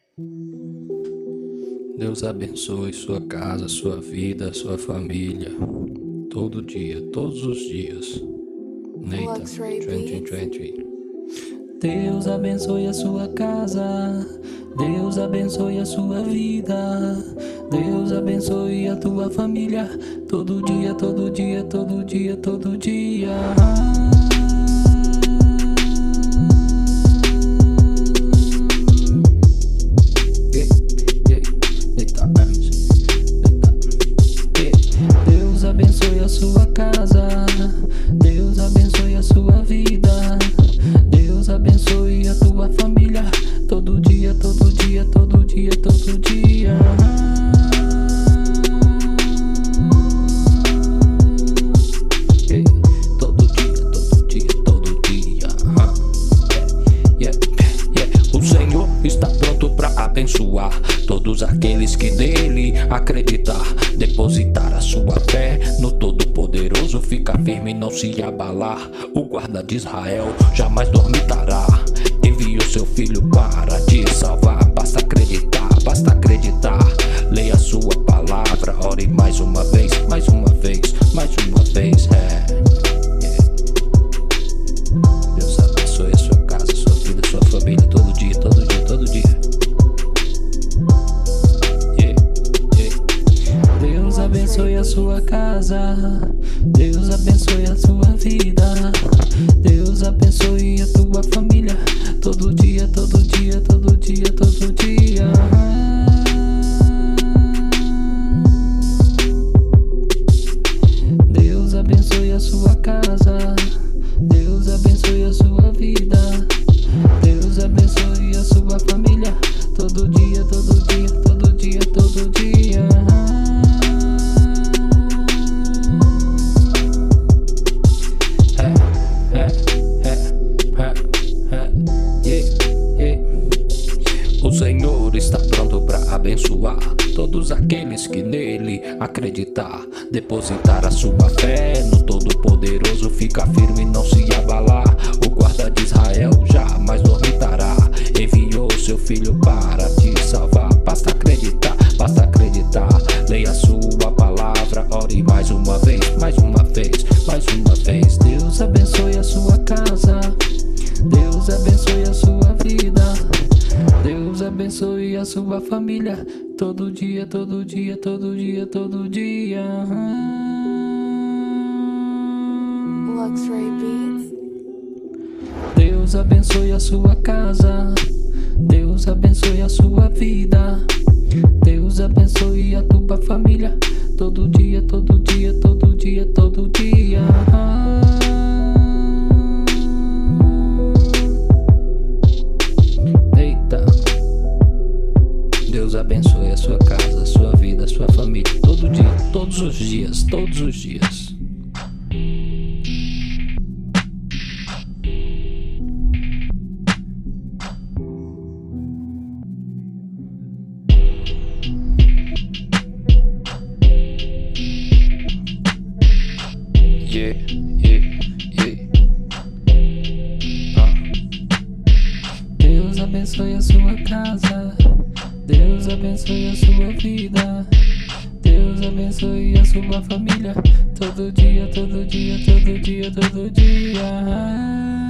Deus abençoe sua casa, sua vida, sua família. Todo dia, todos os dias. Nathan, 2020. Deus abençoe a sua casa. Deus abençoe a sua vida. Deus abençoe a tua família. Todo dia, todo dia, todo dia, todo dia. Deus abençoe a sua casa. Deus abençoe a sua vida. Deus abençoe a tua família. Todo dia, todo dia, todo dia, todo dia. Todo dia, todo dia, todo dia. O Senhor está pronto para abençoar todos aqueles que nele acreditar, depositar a sua fé no Todo-Poderoso, ficar firme e não se abalar. O guarda de Israel jamais dormitará. Enviou seu filho para te salvar. Basta acreditar, basta acreditar. Leia a sua palavra, ore mais uma vez, mais uma vez, mais uma vez. Deus abençoe a sua casa, sua vida, sua família, todo dia, todo dia, todo dia. Deus abençoe a sua casa. Deus abençoe a sua vida. Deus abençoe a tua família. Todo dia, todo dia, todo dia, todo dia. Deus abençoe a sua casa. Deus abençoe a sua vida. Deus abençoe a sua família. Todo dia, todo dia, todo dia, todo dia. O Senhor está pronto para abençoar todos aqueles que nele acreditar, depositar a sua fé no Todo-Poderoso, ficar firme e não se abalar. O guarda de Israel jamais dormitará. Enviou seu filho para te salvar. Basta acreditar, basta acreditar. Leia a sua palavra, ore mais uma vez, mais uma vez, mais uma vez. Deus abençoe a sua casa. Deus abençoe a sua vida. Deus abençoe a sua família. Todo dia, todo dia, todo dia, todo dia. Luxury Beats. Deus abençoe a sua casa. Deus abençoe a sua vida. Deus abençoe a tua família. Todo dia, todo dia, todo dia, todo dia. Eita. Deus abençoe a sua casa, a sua vida, a sua família. Todo dia, todos os dias, todos os dias. Deus abençoe a sua casa. Deus abençoe a sua vida. Deus abençoe a sua família. Todo dia, todo dia, todo dia, todo dia.